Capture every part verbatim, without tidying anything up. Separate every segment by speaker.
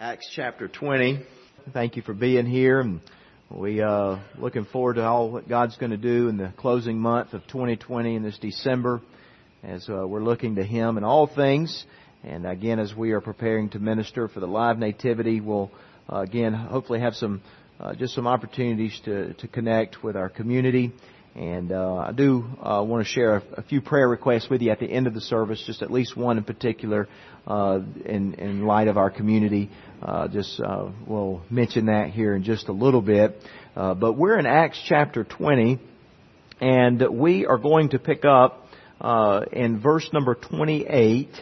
Speaker 1: Acts chapter twenty. Thank you for being here, and we uh looking forward to all that God's going to do in the closing month of twenty twenty in this December, as uh, we're looking to Him in all things. And again, as we are preparing to minister for the live nativity, we'll uh, again hopefully have some uh, just some opportunities to to connect with our community. And uh, I do uh, want to share a, a few prayer requests with you at the end of the service, just at least one in particular, uh, in, in light of our community. Uh, just uh, we'll mention that here in just a little bit. Uh, but we're in Acts chapter twenty, and we are going to pick up uh, in verse number twenty-eight.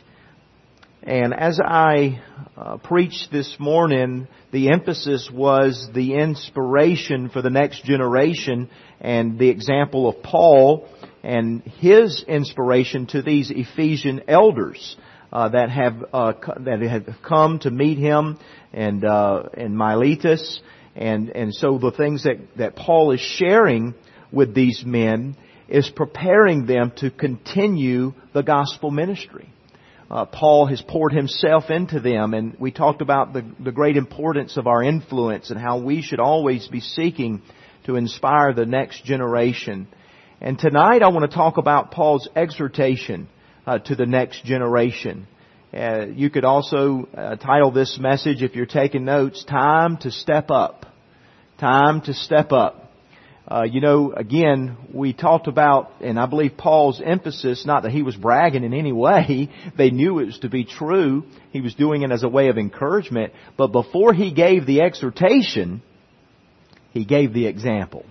Speaker 1: And as I uh, preached this morning, the emphasis was the inspiration for the next generation and the example of Paul and his inspiration to these Ephesian elders uh, that have uh, that have come to meet him and uh, in Miletus, and and so the things that that Paul is sharing with these men is preparing them to continue the gospel ministry. Uh, Paul has poured himself into them, and we talked about the, the great importance of our influence and how we should always be seeking to inspire the next generation. And tonight I want to talk about Paul's exhortation uh, to the next generation. Uh, you could also uh, title this message, if you're taking notes, Time to Step Up. Time to Step Up. Uh, you know, again, we talked about, and I believe Paul's emphasis, not that he was bragging in any way, they knew it was to be true. He was doing it as a way of encouragement. But before he gave the exhortation, he gave the example.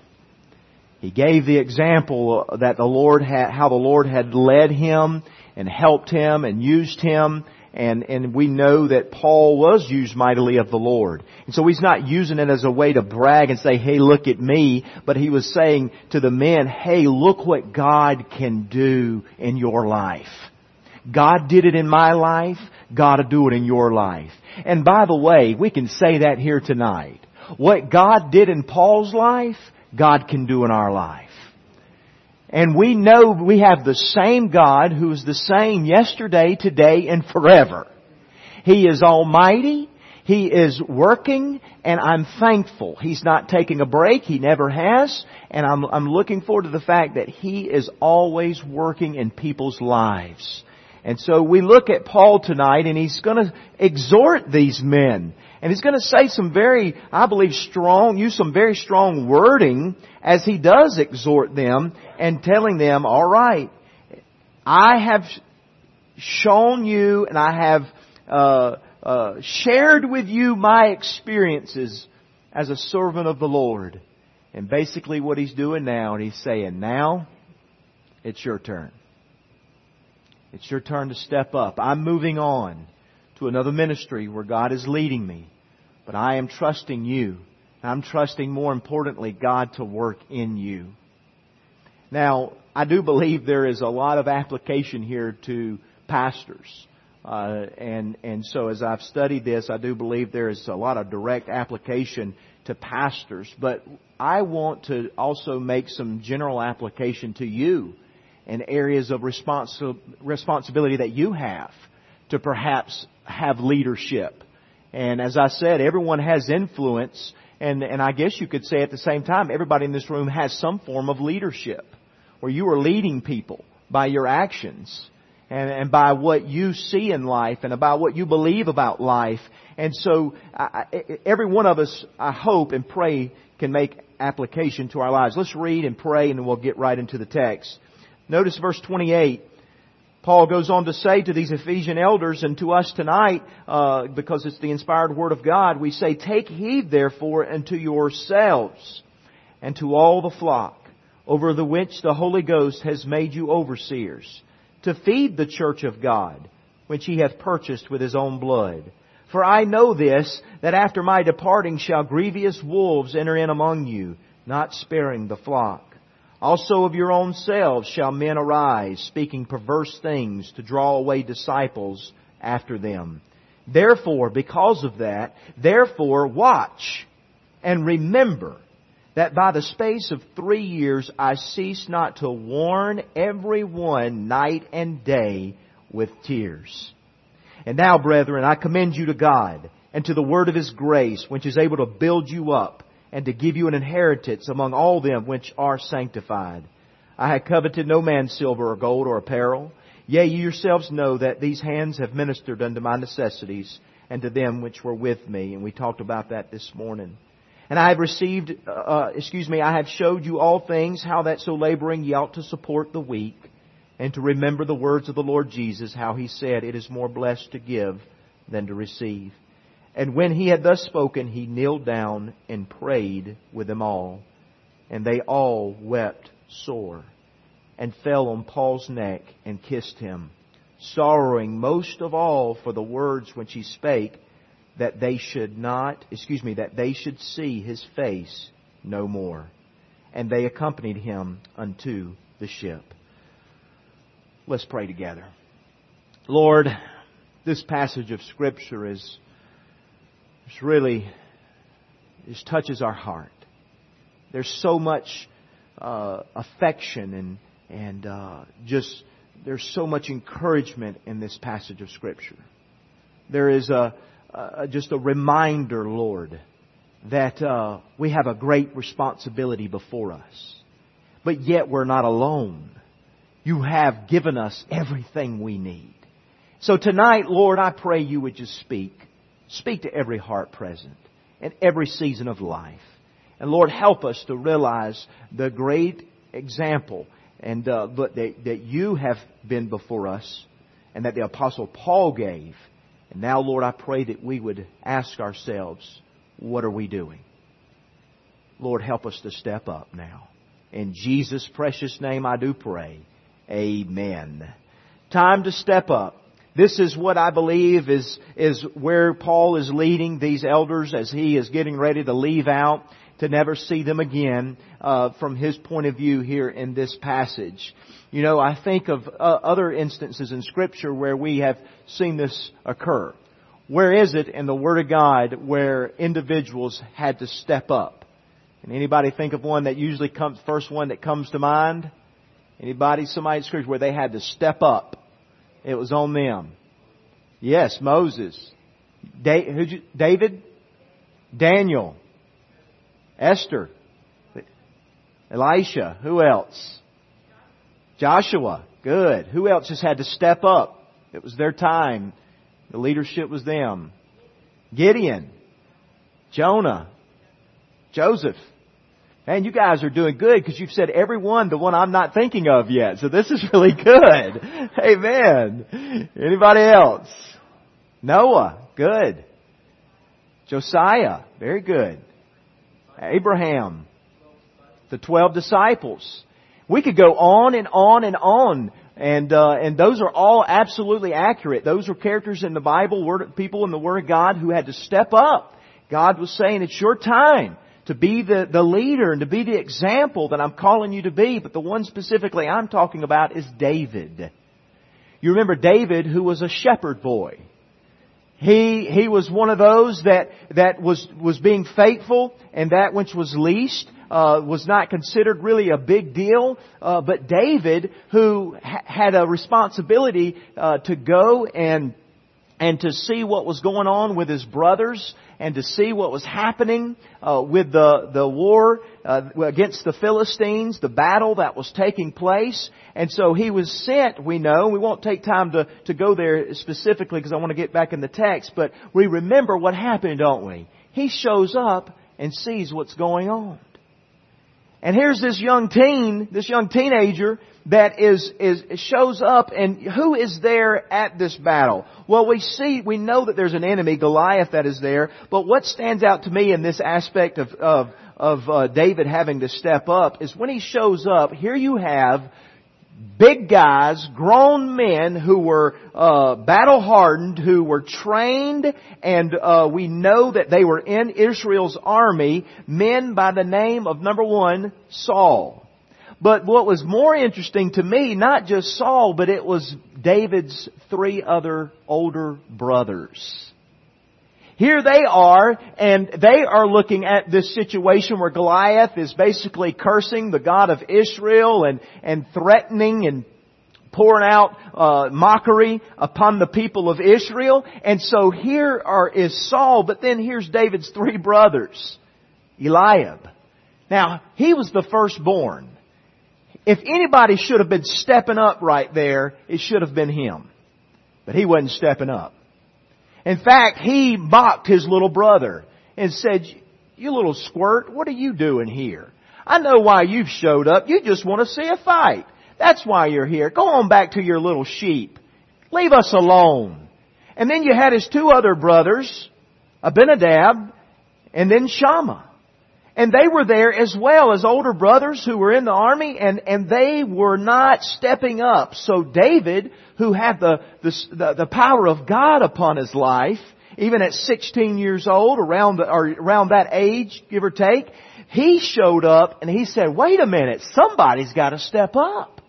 Speaker 1: He gave the example that the Lord had, how the Lord had led him and helped him and used him. And, and we know that Paul was used mightily of the Lord. And so he's not using it as a way to brag and say, hey, look at me. But he was saying to the men, hey, look what God can do in your life. God did it in my life. God will do it in your life. And by the way, we can say that here tonight. What God did in Paul's life, God can do in our life. And we know we have the same God who is the same yesterday, today, and forever. He is almighty. He is working, and I'm thankful. He's not taking a break. He never has. And I'm, I'm looking forward to the fact that He is always working in people's lives. And so we look at Paul tonight, and he's going to exhort these men. And he's going to say some very, I believe, strong, use some very strong wording as he does exhort them and telling them, all right, I have shown you and I have uh, uh, shared with you my experiences as a servant of the Lord. And basically what he's doing now, and he's saying, now it's your turn. It's your turn to step up. I'm moving on to another ministry where God is leading me. But I am trusting you. I'm trusting, more importantly, God to work in you. Now, I do believe there is a lot of application here to pastors. Uh, and, and so as I've studied this, I do believe there is a lot of direct application to pastors. But I want to also make some general application to you in areas of responsi- responsibility that you have to perhaps have leadership. And as I said, everyone has influence, and, and I guess you could say at the same time, everybody in this room has some form of leadership, where you are leading people by your actions and, and by what you see in life and about what you believe about life. And so I, every one of us, I hope and pray, can make application to our lives. Let's read and pray, and then we'll get right into the text. Notice verse twenty-eight. Paul goes on to say to these Ephesian elders and to us tonight, uh, because it's the inspired Word of God, we say, take heed therefore unto yourselves and to all the flock, over the which the Holy Ghost has made you overseers, to feed the church of God, which He hath purchased with His own blood. For I know this, that after my departing shall grievous wolves enter in among you, not sparing the flock. Also of your own selves shall men arise, speaking perverse things to draw away disciples after them. Therefore, because of that, therefore watch and remember that by the space of three years I cease not to warn every one night and day with tears. And now, brethren, I commend you to God and to the word of His grace, which is able to build you up, and to give you an inheritance among all them which are sanctified. I have coveted no man's silver or gold or apparel. Yea, you yourselves know that these hands have ministered unto my necessities, and to them which were with me. And we talked about that this morning. And I have received, uh, excuse me, I have showed you all things, how that so laboring ye ought to support the weak, and to remember the words of the Lord Jesus, how He said, it is more blessed to give than to receive. And when He had thus spoken, He kneeled down and prayed with them all. And they all wept sore, and fell on Paul's neck and kissed him, sorrowing most of all for the words which he spake, that they should not, excuse me, that they should see his face no more. And they accompanied him unto the ship. Let's pray together. Lord, this passage of Scripture is, is really, just touches our heart. There's so much uh, affection and and uh, just there's so much encouragement in this passage of Scripture. There is a, a just a reminder, Lord, that uh, we have a great responsibility before us, but yet we're not alone. You have given us everything we need. So tonight, Lord, I pray You would just speak. Speak to every heart present in every season of life. And Lord, help us to realize the great example and uh, but that, that You have been before us and that the Apostle Paul gave. And now, Lord, I pray that we would ask ourselves, what are we doing? Lord, help us to step up now. In Jesus' precious name I do pray. Amen. Time to step up. This is what I believe is, is where Paul is leading these elders as he is getting ready to leave out, to never see them again, uh, from his point of view here in this passage. You know, I think of uh, other instances in Scripture where we have seen this occur. Where is it in the Word of God where individuals had to step up? And anybody think of one that usually comes, first one that comes to mind? Anybody, somebody in Scripture where they had to step up? It was on them. Yes, Moses. Da- who'd you, David? Daniel. Esther. Elisha. Who else? Joshua. Good. Who else just had to step up? It was their time. The leadership was them. Gideon. Jonah. Joseph. Man, you guys are doing good because you've said every one, the one I'm not thinking of yet. So this is really good. Amen. Anybody else? Noah. Good. Josiah. Very good. Abraham. The twelve disciples. We could go on and on and on. And uh, and those are all absolutely accurate. Those are characters in the Bible, word, people in the Word of God who had to step up. God was saying, it's your time to be the, the leader and to be the example that I'm calling you to be. But the one specifically I'm talking about is David. You remember David, who was a shepherd boy. He he was one of those that that was was being faithful, and that which was least uh, was not considered really a big deal. Uh, but David, who ha- had a responsibility uh, to go and and to see what was going on with his brothers, and to see what was happening uh, with the the war uh, against the Philistines, the battle that was taking place. And so he was sent, we know. We won't take time to, to go there specifically because I want to get back in the text. But we remember what happened, don't we? He shows up and sees what's going on. And here's this young teen, this young teenager that is, is, shows up, and who is there at this battle? Well, we see, we know that there's an enemy, Goliath, that is there, but what stands out to me in this aspect of, of, of uh, David having to step up is when he shows up, here you have big guys, grown men who were uh, battle-hardened, who were trained, and uh, we know that they were in Israel's army, men by the name of, number one, Saul. But what was more interesting to me, not just Saul, but it was David's three other older brothers. Here they are, and they are looking at this situation where Goliath is basically cursing the God of Israel and, and threatening and pouring out uh, mockery upon the people of Israel. And so here are, is Saul, but then here's David's three brothers. Eliab. Now, he was the firstborn. If anybody should have been stepping up right there, it should have been him. But he wasn't stepping up. In fact, he mocked his little brother and said, "You little squirt, what are you doing here? I know why you've showed up. You just want to see a fight. That's why you're here. Go on back to your little sheep. Leave us alone." And then you had his two other brothers, Abinadab and then Shammah. And they were there as well as older brothers who were in the army, and, and they were not stepping up. So David, who had the, the, the power of God upon his life, even at sixteen years old, around the, or around that age, give or take, he showed up and he said, "Wait a minute, somebody's got to step up.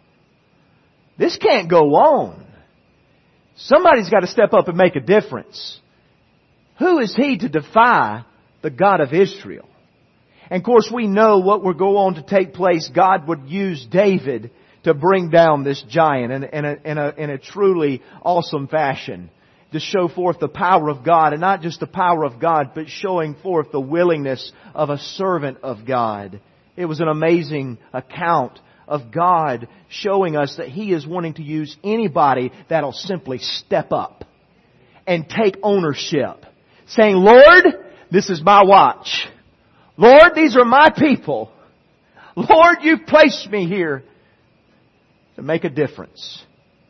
Speaker 1: This can't go on. Somebody's got to step up and make a difference. Who is he to defy the God of Israel?" And of course we know what would go on to take place. God would use David to bring down this giant in, in, a, in, a, in a truly awesome fashion. To show forth the power of God, and not just the power of God, but showing forth the willingness of a servant of God. It was an amazing account of God showing us that He is wanting to use anybody that'll simply step up and take ownership. Saying, "Lord, this is my watch. Lord, these are my people. Lord, you've placed me here to make a difference."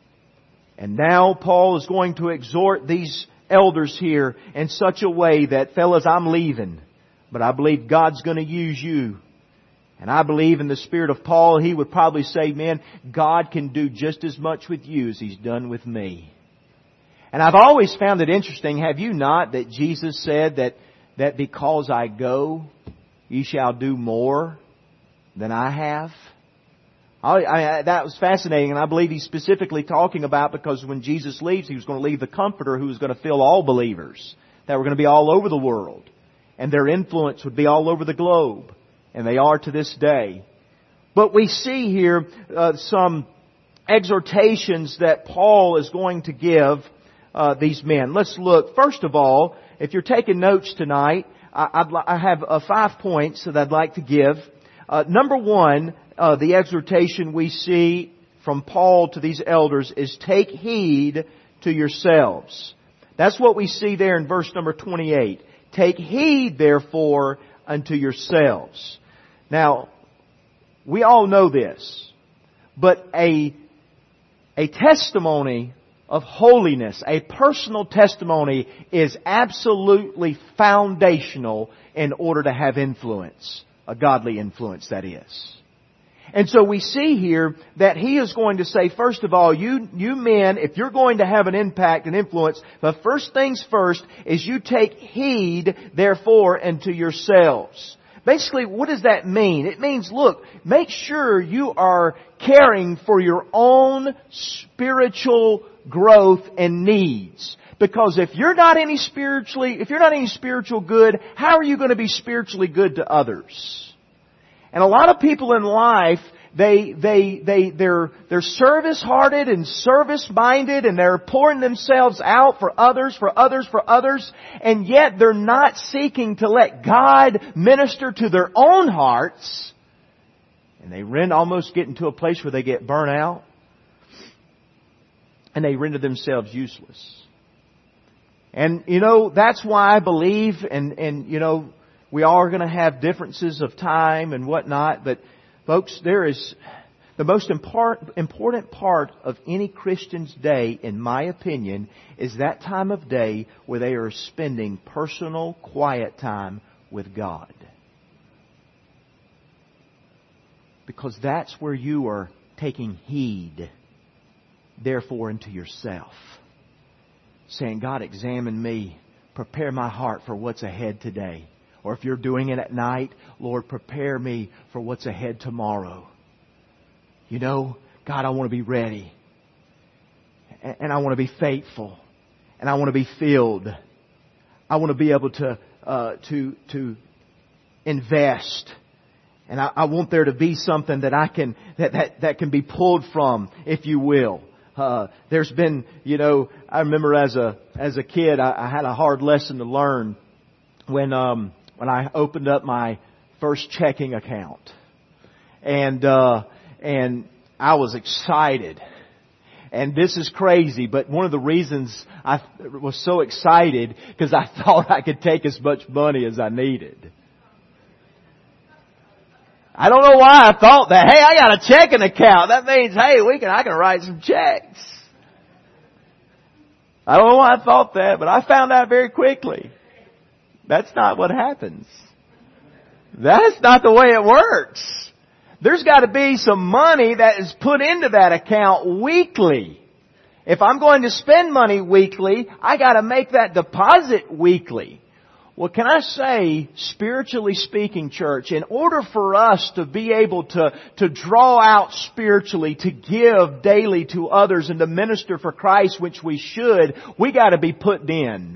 Speaker 1: And now Paul is going to exhort these elders here in such a way that, fellas, I'm leaving, but I believe God's going to use you. And I believe in the spirit of Paul, he would probably say, "Man, God can do just as much with you as He's done with me." And I've always found it interesting, have you not, that Jesus said that, that because I go, ye shall do more than I have? I, I, that was fascinating, and I believe He's specifically talking about, because when Jesus leaves, He was going to leave the Comforter who was going to fill all believers, that were going to be all over the world, and their influence would be all over the globe, and they are to this day. But we see here uh, some exhortations that Paul is going to give uh, these men. Let's look. First of all, if you're taking notes tonight, I, I'd, I have uh, five points that I'd like to give. Uh, number one, uh, the exhortation we see from Paul to these elders is take heed to yourselves. That's what we see there in verse number twenty-eight. Take heed, therefore, unto yourselves. Now, we all know this, but a, a testimony of holiness, a personal testimony, is absolutely foundational in order to have influence. A godly influence, that is. And so we see here that he is going to say, first of all, you, you men, if you're going to have an impact and influence, the first things first is you take heed, therefore, unto yourselves. Basically, what does that mean? It means, look, make sure you are caring for your own spiritual growth and needs. Because if you're not any spiritually, if you're not any spiritual good, how are you going to be spiritually good to others? And a lot of people in life, they, they, they, they're, they're service-hearted and service-minded, and they're pouring themselves out for others, for others, for others, and yet they're not seeking to let God minister to their own hearts. And they run, almost get into a place where they get burnt out, and they render themselves useless. And, you know, that's why I believe, and, and you know, we are going to have differences of time and whatnot, but folks, there is the most import, important part of any Christian's day, in my opinion, is that time of day where they are spending personal, quiet time with God. Because that's where you are taking heed, therefore, unto yourself. Saying, God, examine me. Prepare my heart for what's ahead today. Or if you're doing it at night, Lord, prepare me for what's ahead tomorrow. You know, God, I want to be ready. And I want to be faithful. And I want to be filled. I want to be able to uh, to to invest. And I, I want there to be something that I can that, that, that can be pulled from, if you will. Uh, there's been, you know, I remember as a as a kid, I, I had a hard lesson to learn when um, when I opened up my first checking account, and uh, and I was excited. And this is crazy, but one of the reasons I was so excited because I thought I could take as much money as I needed. I don't know why I thought that. Hey, I got a checking account. That means, hey, we can I can write some checks. I don't know why I thought that, but I found out very quickly. That's not what happens. That's not the way it works. There's got to be some money that is put into that account weekly. If I'm going to spend money weekly, I got to make that deposit weekly. Well, can I say, spiritually speaking, church, in order for us to be able to, to draw out spiritually, to give daily to others and to minister for Christ, which we should, we got to be put in.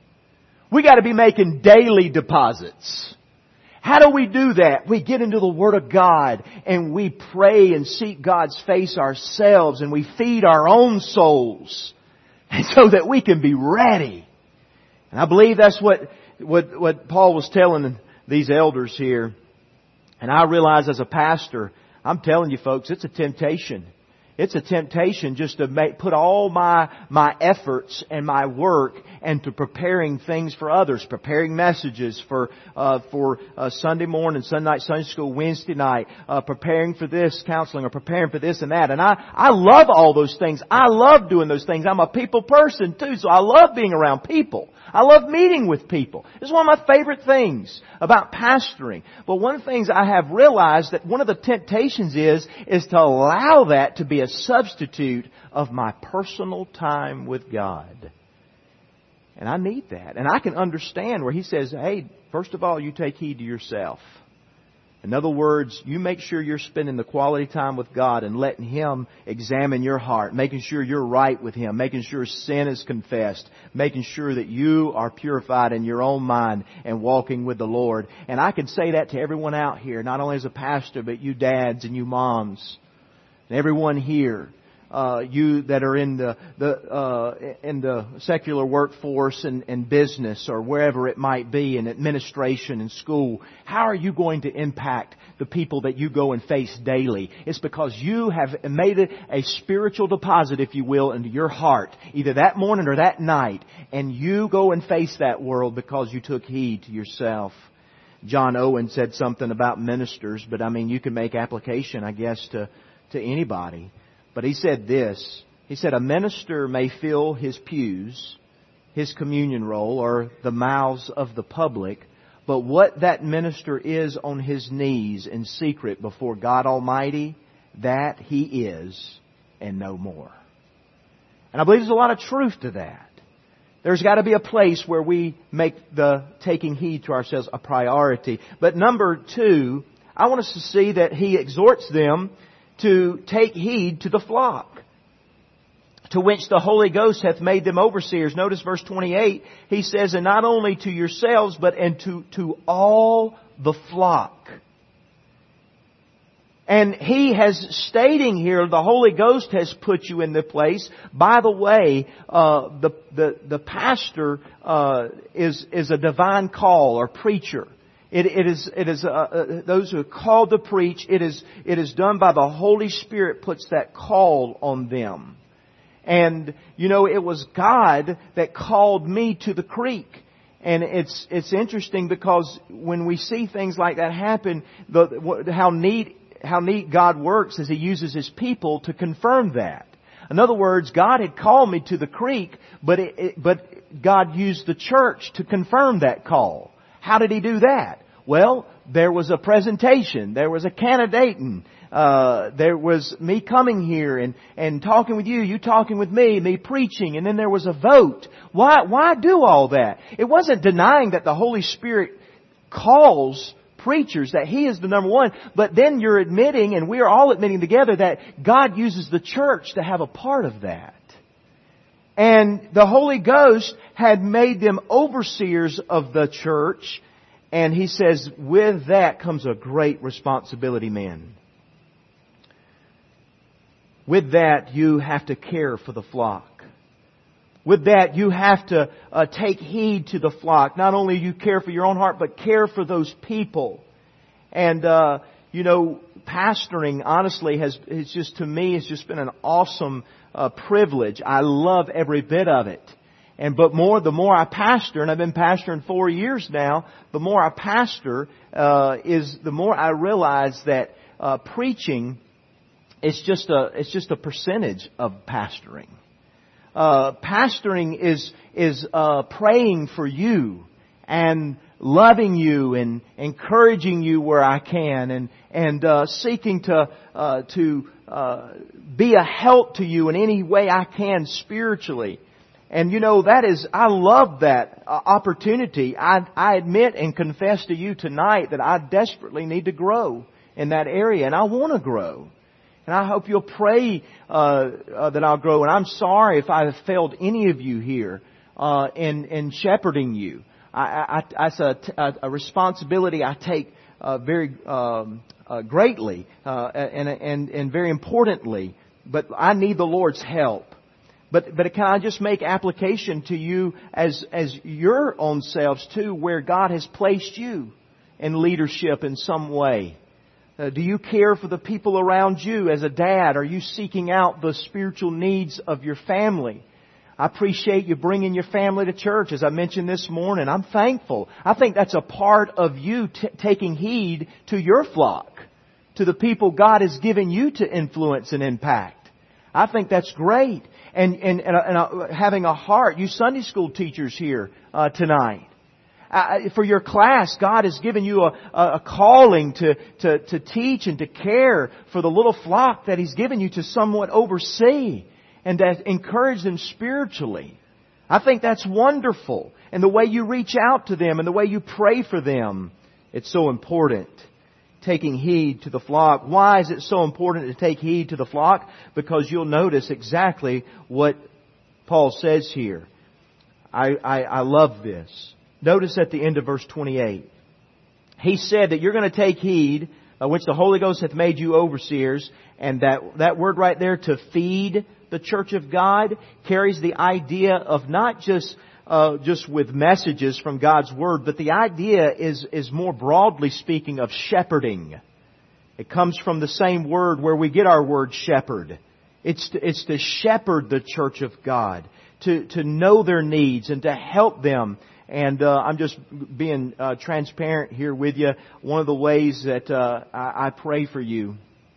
Speaker 1: We got to be making daily deposits. How do we do that? We get into the Word of God and we pray and seek God's face ourselves and we feed our own souls and so that we can be ready. And I believe that's what, what, what Paul was telling these elders here. And I realize as a pastor, I'm telling you folks, it's a temptation. It's a temptation just to make, put all my, my efforts and my work into preparing things for others, preparing messages for, uh, for, uh, Sunday morning, Sunday night, Sunday school, Wednesday night, uh, preparing for this counseling or preparing for this and that. And I, I love all those things. I love doing those things. I'm a people person too, so I love being around people. I love meeting with people. It's one of my favorite things about pastoring. But one of the things I have realized that one of the temptations is, is to allow that to be a substitute of my personal time with God. And I need that. And I can understand where He says, hey, first of all, you take heed to yourself. In other words, you make sure you're spending the quality time with God and letting Him examine your heart, making sure you're right with Him, making sure sin is confessed, making sure that you are purified in your own mind and walking with the Lord. And I can say that to everyone out here, not only as a pastor, but you dads and you moms, and everyone here. Uh, you that are in the, the, uh, in the secular workforce and, and business or wherever it might be, in administration and school, how are you going to impact the people that you go and face daily? It's because you have made it a spiritual deposit, if you will, into your heart, either that morning or that night, and you go and face that world because you took heed to yourself. John Owen said something about ministers, but I mean, you can make application, I guess, to, to anybody. But he said this, he said, a minister may fill his pews, his communion roll, or the mouths of the public, but what that minister is on his knees in secret before God Almighty, that he is and no more. And I believe there's a lot of truth to that. There's got to be a place where we make the taking heed to ourselves a priority. But number two, I want us to see that he exhorts them to take heed to the flock, to which the Holy Ghost hath made them overseers. Notice verse twenty-eight. He says, and not only to yourselves, but and to, to all the flock. And He has stating here, the Holy Ghost has put you in the place. By the way, uh, the, the, the pastor, uh, is, is a divine call or preacher. It, it is, it is, uh, uh, those who are called to preach, it is, it is done by the Holy Spirit puts that call on them. And, you know, it was God that called me to the creek. And it's, it's interesting because when we see things like that happen, the, how neat, how neat God works is He uses His people to confirm that. In other words, God had called me to the creek, but it, it, but God used the church to confirm that call. How did He do that? Well, there was a presentation. There was a candidating. Uh, there was me coming here and, and talking with you, you talking with me, me preaching, and then there was a vote. Why, why do all that? It wasn't denying that the Holy Spirit calls preachers, that He is the number one, but then you're admitting, and we are all admitting together, that God uses the church to have a part of that. And the Holy Ghost had made them overseers of the church. And He says, with that comes a great responsibility, men. With that, you have to care for the flock. With that, you have to uh, take heed to the flock. Not only you care for your own heart, but care for those people. And, uh, you know, pastoring, honestly, has, has just, to me, has just been an awesome uh, privilege. I love every bit of it. And but more, the more I pastor, and I've been pastoring four years now, the more I pastor, uh, is the more I realize that uh, preaching is just a, it's just a percentage of pastoring. Uh, pastoring is, is, uh, praying for you and loving you and encouraging you where I can and, and, uh, seeking to, uh, to, uh, be a help to you in any way I can spiritually. And you know, that is, I love that uh, opportunity. I, I admit and confess to you tonight that I desperately need to grow in that area, and I want to grow. And I hope you'll pray uh, uh, that I'll grow. And I'm sorry if I have failed any of you here uh, in in shepherding you. I, I, that's a, a responsibility I take uh, very um, uh, greatly uh, and, and and very importantly. But I need the Lord's help. But but can I just make application to you as as your own selves too, where God has placed you in leadership in some way? Uh, do you care for the people around you as a dad? Are you seeking out the spiritual needs of your family? I appreciate you bringing your family to church, as I mentioned this morning. I'm thankful. I think that's a part of you t- taking heed to your flock, to the people God has given you to influence and impact. I think that's great. And, and, and, and uh, having a heart, you Sunday school teachers here uh, tonight. Uh, for your class, God has given you a, a calling to, to, to teach and to care for the little flock that He's given you to somewhat oversee and to encourage them spiritually. I think that's wonderful. And the way you reach out to them and the way you pray for them, it's so important. Taking heed to the flock. Why is it so important to take heed to the flock? Because you'll notice exactly what Paul says here. I, I, I love this. Notice at the end of verse twenty-eight. He said that you're going to take heed, by which the Holy Ghost hath made you overseers. And that, that word right there, to feed the church of God, carries the idea of not just uh, just with messages from God's Word, but the idea is, is more broadly speaking of shepherding. It comes from the same word where we get our word shepherd. It's to, it's to shepherd the church of God, to, to know their needs and to help them. And uh, I'm just being uh, transparent here with you. One of the ways that uh, I, I pray for you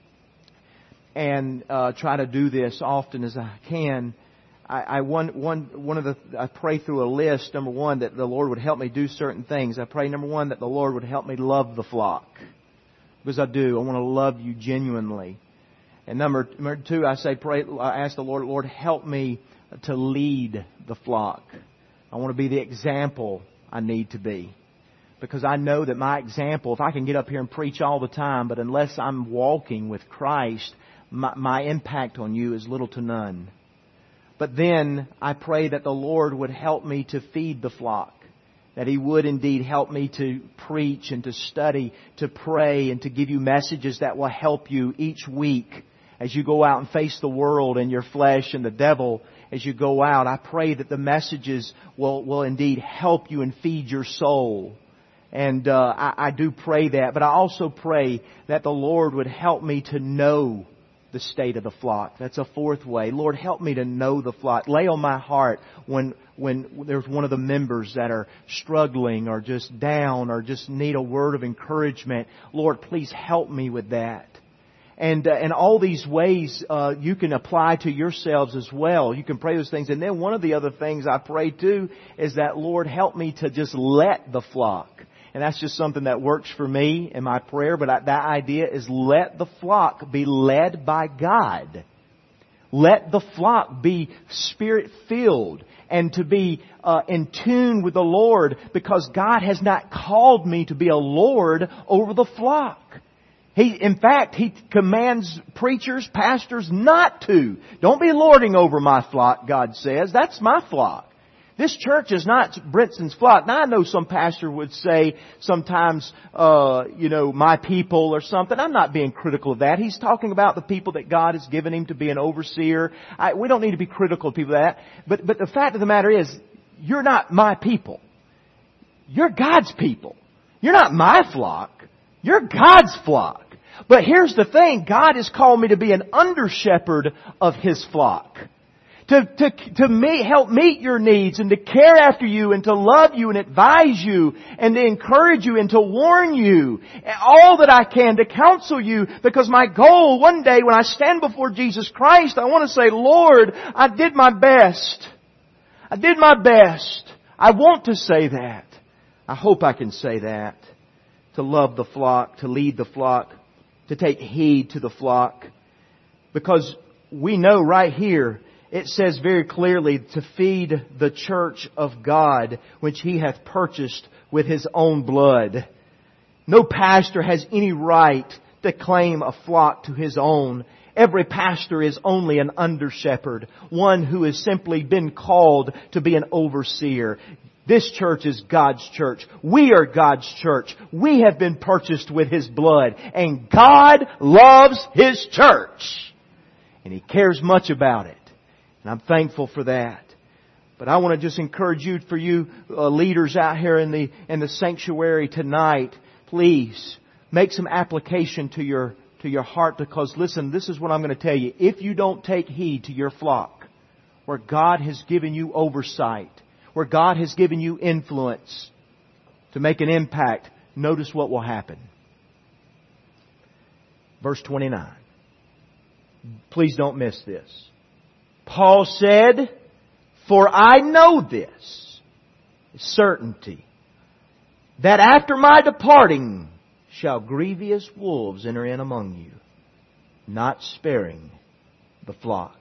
Speaker 1: and uh, try to do this often as I can, I, I one one one of the I pray through a list. Number one, that the Lord would help me do certain things. I pray number one that the Lord would help me love the flock, because I do. I want to love you genuinely. And number number two, I say pray. I ask the Lord, Lord, help me to lead the flock. I want to be the example I need to be. Because I know that my example, if I can get up here and preach all the time, but unless I'm walking with Christ, my, my impact on you is little to none. But then I pray that the Lord would help me to feed the flock. That He would indeed help me to preach and to study, to pray and to give you messages that will help you each week as you go out and face the world and your flesh and the devil. As you go out, I pray that the messages will, will indeed help you and feed your soul. And uh, I, I do pray that. But I also pray that the Lord would help me to know the state of the flock. That's a fourth way. Lord, help me to know the flock. Lay on my heart when when there's one of the members that are struggling or just down or just need a word of encouragement. Lord, please help me with that. And uh, and all these ways uh, you can apply to yourselves as well. You can pray those things. And then one of the other things I pray too is that, Lord, help me to just let the flock. And that's just something that works for me in my prayer. But I, that idea is let the flock be led by God. Let the flock be Spirit-filled and to be uh, in tune with the Lord, because God has not called me to be a Lord over the flock. He, in fact, He commands preachers, pastors not to. Don't be lording over my flock, God says. That's my flock. This church is not Brinson's flock. Now I know some pastor would say sometimes, uh, you know, my people or something. I'm not being critical of that. He's talking about the people that God has given him to be an overseer. I, we don't need to be critical of people of that. But, but the fact of the matter is, you're not my people. You're God's people. You're not my flock. You're God's flock. But here's the thing. God has called me to be an under-shepherd of His flock. To, to, to meet, help meet your needs and to care after you and to love you and advise you and to encourage you and to warn you. All that I can to counsel you, because my goal one day when I stand before Jesus Christ, I want to say, Lord, I did my best. I did my best. I want to say that. I hope I can say that. To love the flock, to lead the flock, to take heed to the flock. Because we know right here, it says very clearly to feed the church of God, which He hath purchased with His own blood. No pastor has any right to claim a flock to his own. Every pastor is only an under-shepherd, one who has simply been called to be an overseer. This church is God's church. We are God's church. We have been purchased with His blood. And God loves His church. And He cares much about it. And I'm thankful for that. But I want to just encourage you, for you uh, leaders out here in the in the sanctuary tonight, please make some application to your to your heart, because listen, this is what I'm going to tell you. If you don't take heed to your flock, where God has given you oversight, where God has given you influence to make an impact, notice what will happen. Verse twenty-nine. Please don't miss this. Paul said, "For I know this, certainty, that after my departing shall grievous wolves enter in among you, not sparing the flock.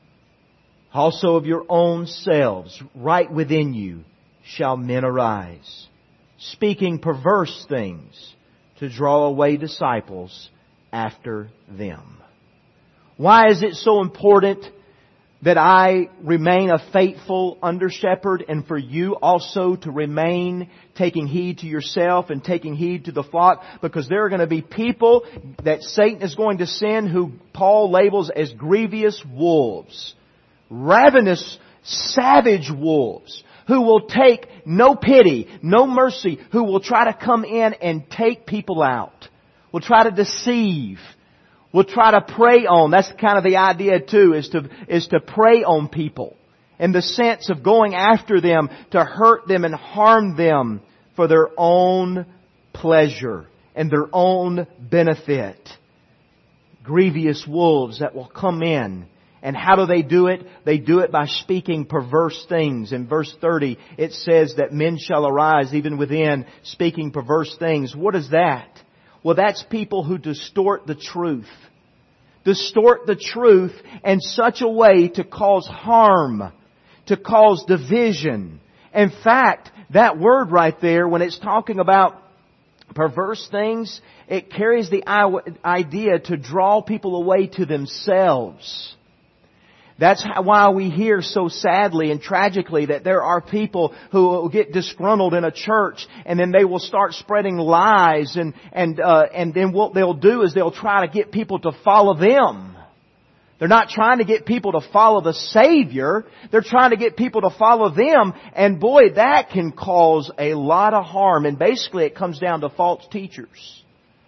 Speaker 1: Also of your own selves, right within you, shall men arise, speaking perverse things, to draw away disciples after them." Why is it so important that I remain a faithful under-shepherd, and for you also to remain taking heed to yourself and taking heed to the flock? Because there are going to be people that Satan is going to send who Paul labels as grievous wolves. Ravenous, savage wolves who will take no pity, no mercy, who will try to come in and take people out, will try to deceive, will try to prey on. That's kind of the idea too, is to, is to prey on people in the sense of going after them to hurt them and harm them for their own pleasure and their own benefit. Grievous wolves that will come in. And how do they do it? They do it by speaking perverse things. In verse thirty, it says that men shall arise even within, speaking perverse things. What is that? Well, that's people who distort the truth. Distort the truth in such a way to cause harm, to cause division. In fact, that word right there, when it's talking about perverse things, it carries the idea to draw people away to themselves. That's why we hear so sadly and tragically that there are people who will get disgruntled in a church, and then they will start spreading lies, and and uh, and then what they'll do is they'll try to get people to follow them. They're not trying to get people to follow the Savior. They're trying to get people to follow them, and boy, that can cause a lot of harm. And basically, it comes down to false teachers.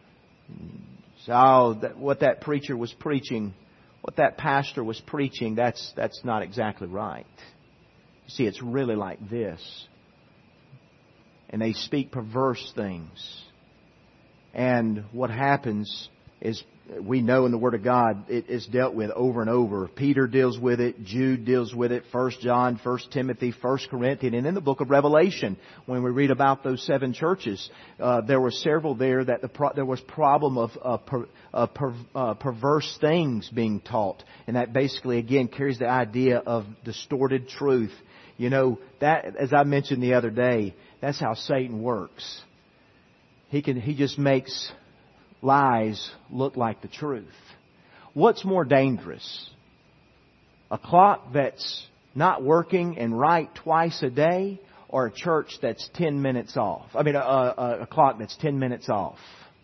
Speaker 1: So that, what that preacher was preaching. What that pastor was preaching, that's that's not exactly right. You see, it's really like this. And they speak perverse things. And what happens is, we know in the Word of God, it is dealt with over and over. Peter deals with it. Jude deals with it. First John, First Timothy, First Corinthians. And in the book of Revelation, when we read about those seven churches, uh, there were several there that the pro- there was problem of uh, per- uh, per- uh, perverse things being taught. And that basically, again, carries the idea of distorted truth. You know, that, as I mentioned the other day, that's how Satan works. He can, he just makes lies look like the truth. What's more dangerous? A clock that's not working and right twice a day, or a church that's ten minutes off? I mean, a, a, a clock that's ten minutes off.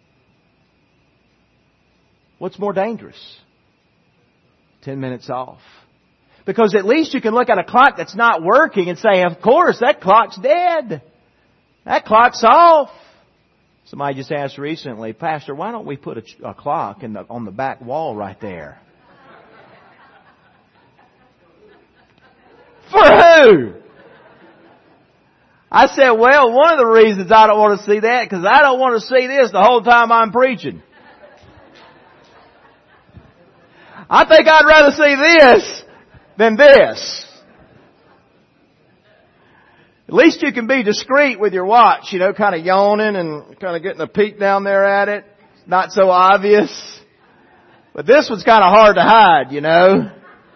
Speaker 1: What's more dangerous? ten minutes off. Because at least you can look at a clock that's not working and say, of course, that clock's dead. That clock's off. Somebody just asked recently, Pastor, why don't we put a, a clock in the, on the back wall right there? For who? I said, well, one of the reasons I don't want to see that, because I don't want to see this the whole time I'm preaching. I think I'd rather see this than this. At least you can be discreet with your watch, you know, kind of yawning and kind of getting a peek down there at it. Not so obvious. But this one's kind of hard to hide, you know.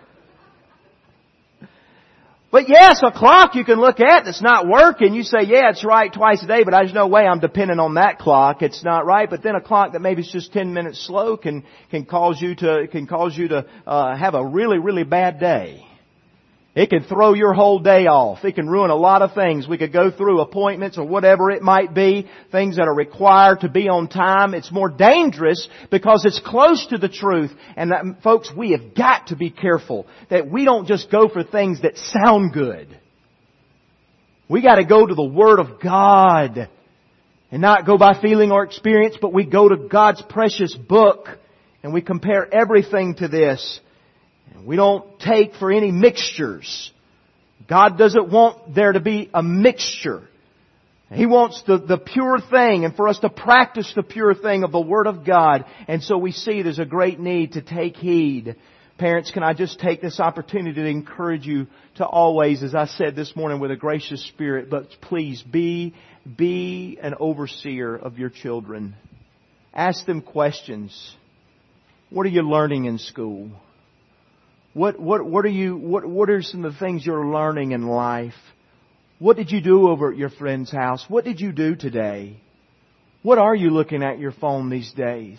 Speaker 1: But yes, a clock you can look at that's not working. You say, yeah, it's right twice a day, but there's no way I'm depending on that clock. It's not right. But then a clock that maybe is just ten minutes slow can, can cause you to, can cause you to, uh, have a really, really bad day. It can throw your whole day off. It can ruin a lot of things. We could go through appointments or whatever it might be, things that are required to be on time. It's more dangerous because it's close to the truth. And that, folks, we have got to be careful that we don't just go for things that sound good. We got to go to the Word of God and not go by feeling or experience, but we go to God's precious book and we compare everything to this. We don't take for any mixtures. God doesn't want there to be a mixture. He wants the, the pure thing and for us to practice the pure thing of the Word of God. And so we see there's a great need to take heed. Parents, can I just take this opportunity to encourage you to always, as I said this morning, with a gracious spirit, but please be, be an overseer of your children. Ask them questions. What are you learning in school? What, what, what are you, what, what are some of the things you're learning in life? What did you do over at your friend's house? What did you do today? What are you looking at your phone these days?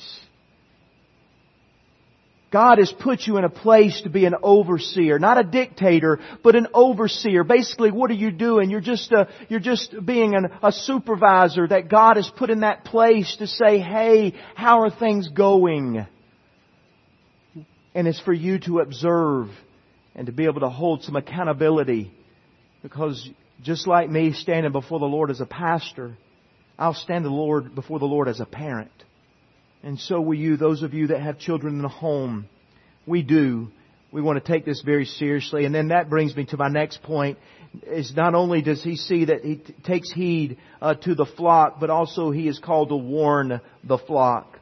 Speaker 1: God has put you in a place to be an overseer, not a dictator, but an overseer. Basically, what are you doing? You're just a, you're just being an, a supervisor that God has put in that place to say, hey, how are things going? And it's for you to observe and to be able to hold some accountability. Because just like me standing before the Lord as a pastor, I'll stand the Lord before the Lord as a parent. And so will you, those of you that have children in the home. We do. We want to take this very seriously. And then that brings me to my next point. Is not only does he see that he t- takes heed uh, to the flock, but also he is called to warn the flock.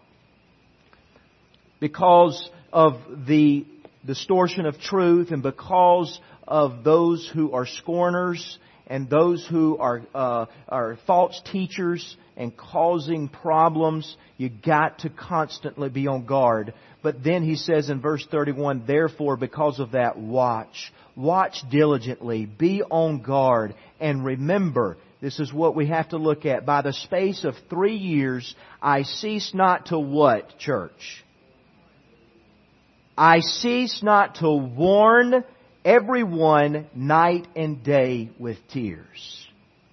Speaker 1: Because of the distortion of truth and because of those who are scorners and those who are uh, are false teachers and causing problems, you got to constantly be on guard. But then he says in verse thirty-one, therefore, because of that, watch. Watch diligently. Be on guard. And remember, this is what we have to look at. By the space of three years, I cease not to what, church? I cease not to warn everyone night and day with tears.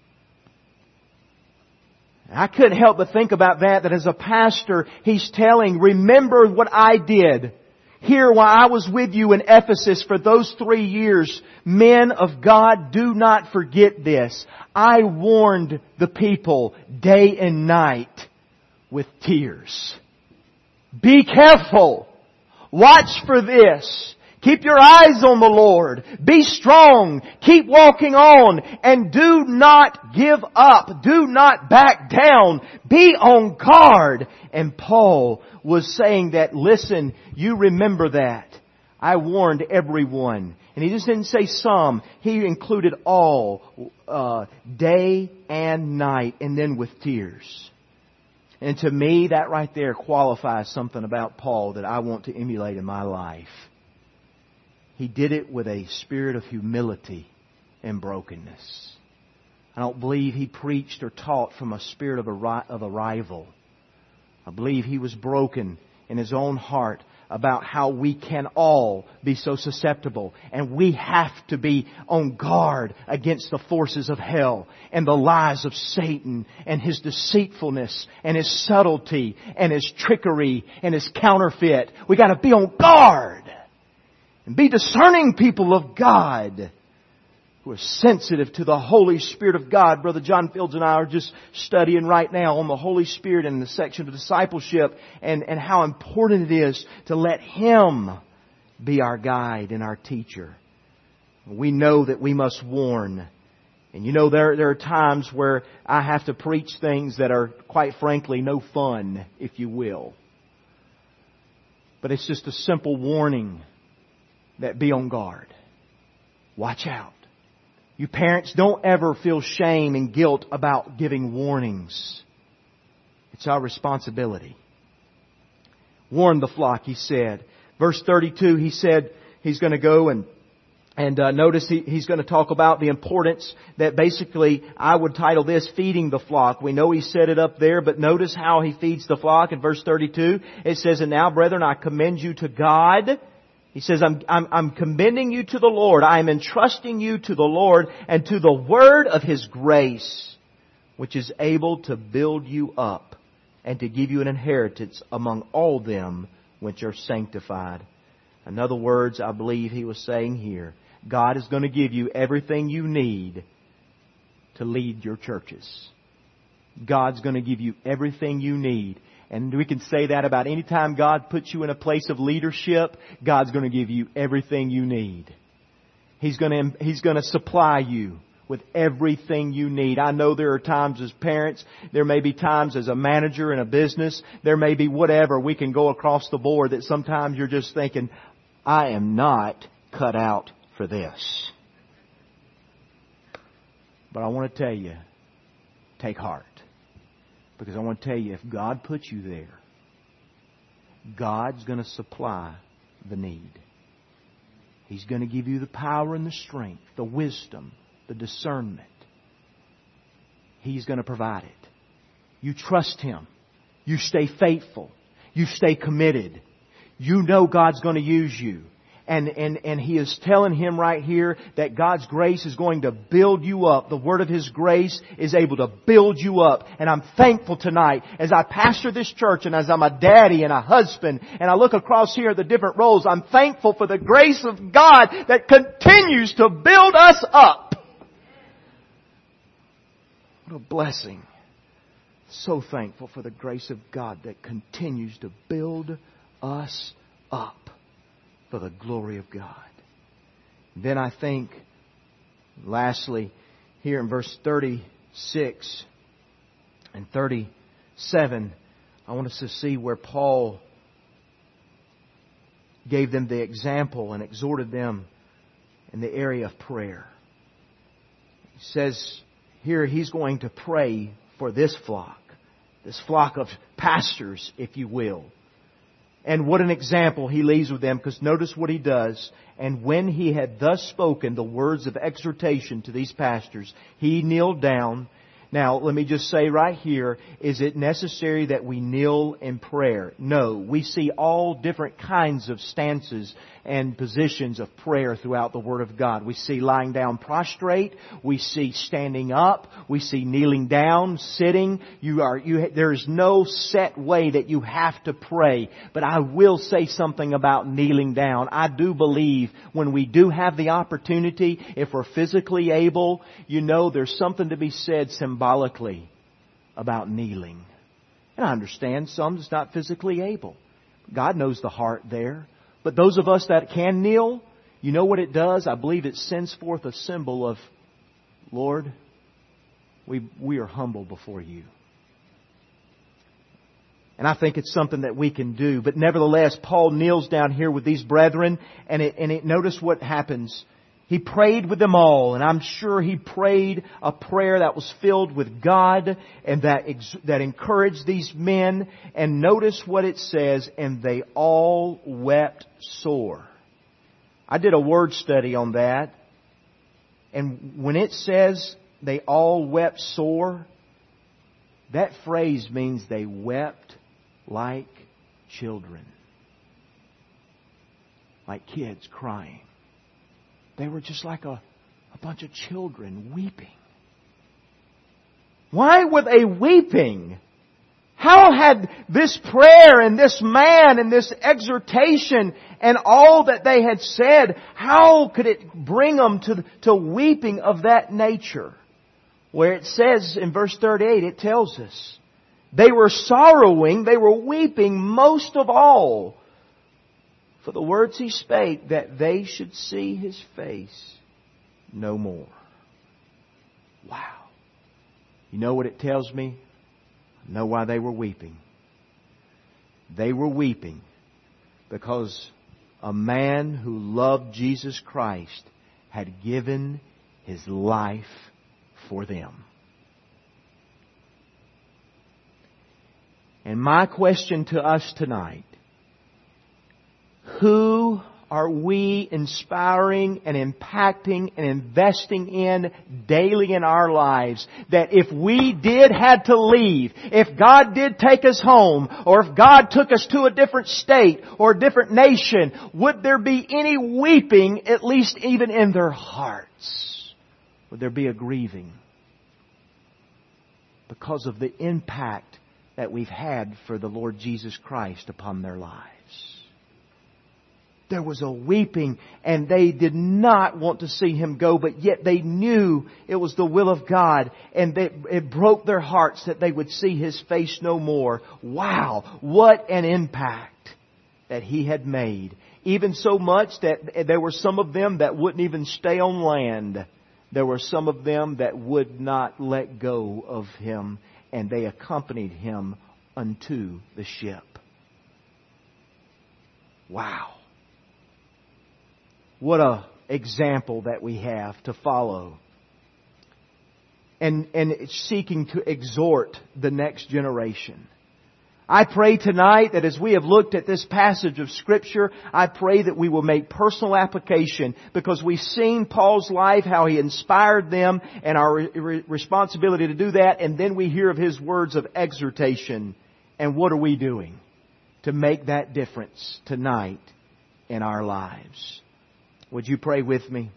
Speaker 1: I couldn't help but think about that, that as a pastor, he's telling, remember what I did here while I was with you in Ephesus for those three years. Men of God, do not forget this. I warned the people day and night with tears. Be careful. Watch for this. Keep your eyes on the Lord. Be strong. Keep walking on. And do not give up. Do not back down. Be on guard. And Paul was saying that, listen, you remember that. I warned everyone. And he just didn't say some. He included all, uh, day and night, and then with tears. And to me, that right there qualifies something about Paul that I want to emulate in my life. He did it with a spirit of humility and brokenness. I don't believe he preached or taught from a spirit of a, of a rival. I believe he was broken in his own heart about how we can all be so susceptible. And we have to be on guard against the forces of hell and the lies of Satan and his deceitfulness and his subtlety and his trickery and his counterfeit. We got to be on guard and be discerning people of God who are sensitive to the Holy Spirit of God. Brother John Fields and I are just studying right now on the Holy Spirit in the section of discipleship and, and how important it is to let Him be our guide and our teacher. We know that we must warn. And you know, there, there are times where I have to preach things that are, quite frankly, no fun, if you will. But it's just a simple warning that be on guard. Watch out. You parents, don't ever feel shame and guilt about giving warnings. It's our responsibility. Warn the flock, He said. Verse thirty-two, He said He's going to go and and uh, notice he, He's going to talk about the importance that basically, I would title this, feeding the flock. We know He said it up there, but notice how He feeds the flock in verse thirty-two. It says, "And now, brethren, I commend you to God." He says, I'm, I'm, I'm commending you to the Lord. I am entrusting you to the Lord and to the word of His grace, which is able to build you up and to give you an inheritance among all them which are sanctified. In other words, I believe He was saying here, God is going to give you everything you need to lead your churches. God's going to give you everything you need. And we can say that about any time God puts you in a place of leadership, God's going to give you everything you need. He's going to, He's going to supply you with everything you need. I know there are times as parents, there may be times as a manager in a business, there may be whatever, we can go across the board that sometimes you're just thinking, I am not cut out for this. But I want to tell you, take heart. Because I want to tell you, if God puts you there, God's going to supply the need. He's going to give you the power and the strength, the wisdom, the discernment. He's going to provide it. You trust Him. You stay faithful. You stay committed. You know God's going to use you. And, and, and He is telling him right here that God's grace is going to build you up. The word of His grace is able to build you up. And I'm thankful tonight as I pastor this church and as I'm a daddy and a husband and I look across here at the different roles, I'm thankful for the grace of God that continues to build us up. What a blessing. So thankful for the grace of God that continues to build us up. For the glory of God. Then I think, lastly, here in verse thirty-six and thirty-seven, I want us to see where Paul gave them the example and exhorted them in the area of prayer. He says here he's going to pray for this flock, this flock of pastors, if you will. And what an example he leaves with them, because notice what he does. And when he had thus spoken the words of exhortation to these pastors, he kneeled down. Now, let me just say right here, is it necessary that we kneel in prayer? No. We see all different kinds of stances and positions of prayer throughout the Word of God. We see lying down prostrate. We see standing up. We see kneeling down, sitting. You are, you, there is no set way that you have to pray. But I will say something about kneeling down. I do believe when we do have the opportunity, if we're physically able, you know, there's something to be said symbolically about kneeling. And I understand some is not physically able. God knows the heart there. But those of us that can kneel, you know what it does? I believe it sends forth a symbol of, Lord, we we are humble before You. And I think it's something that we can do. But nevertheless, Paul kneels down here with these brethren, and it, and it, notice what happens. He prayed with them all, and I'm sure he prayed a prayer that was filled with God and that ex- that encouraged these men. And notice what it says, and they all wept sore. I did a word study on that, and when it says they all wept sore, that phrase means they wept like children. like kids crying. They were just like a, a bunch of children weeping. Why were they weeping? How had this prayer and this man and this exhortation and all that they had said, how could it bring them to, to weeping of that nature? Where it says in verse thirty-eight, it tells us, they were sorrowing, they were weeping most of all for the words He spake, that they should see His face no more. Wow. You know what it tells me? I know why they were weeping. They were weeping because a man who loved Jesus Christ had given his life for them. And my question to us tonight, who are we inspiring and impacting and investing in daily in our lives, that if we did had to leave, if God did take us home, or if God took us to a different state or a different nation, would there be any weeping, at least even in their hearts? Would there be a grieving? Because of the impact that we've had for the Lord Jesus Christ upon their lives. There was a weeping, and they did not want to see Him go, but yet they knew it was the will of God, and they, it broke their hearts that they would see His face no more. Wow, what an impact that He had made. Even so much that there were some of them that wouldn't even stay on land. There were some of them that would not let go of Him, and they accompanied Him unto the ship. Wow. What a example that we have to follow. And, and seeking to exhort the next generation. I pray tonight that as we have looked at this passage of Scripture, I pray that we will make personal application, because we've seen Paul's life, how he inspired them, and our re- responsibility to do that. And then we hear of his words of exhortation. And what are we doing to make that difference tonight in our lives? Would you pray with me?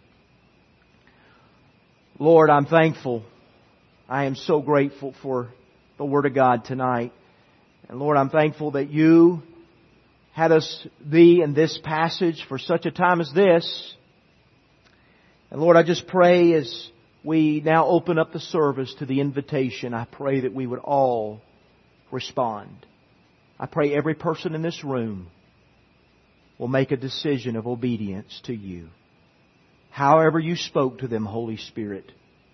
Speaker 1: Lord, I'm thankful. I am so grateful for the Word of God tonight. And Lord, I'm thankful that You had us be in this passage for such a time as this. And Lord, I just pray as we now open up the service to the invitation, I pray that we would all respond. I pray every person in this room will make a decision of obedience to You. However You spoke to them, Holy Spirit.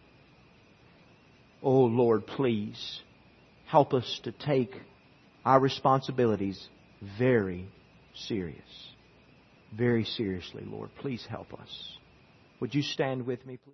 Speaker 1: Oh Lord, please help us to take our responsibilities very serious. Very seriously, Lord. Please help us. Would you stand with me, please?